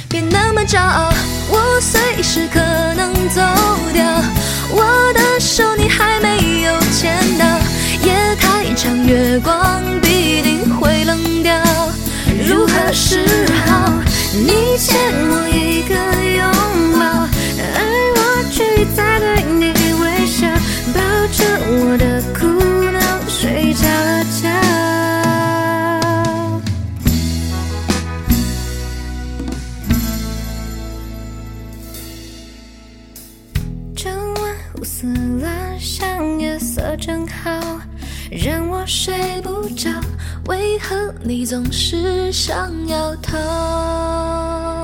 别那么骄傲，我随时可能走掉。我的手你还没有牵到，夜太长，月光必定会冷掉。如何是好？你欠我一个拥抱，而我却在对你微笑，抱着我的苦恼睡着了觉。整晚胡思乱想，夜色正好，让我睡不着，为何你总是想要逃？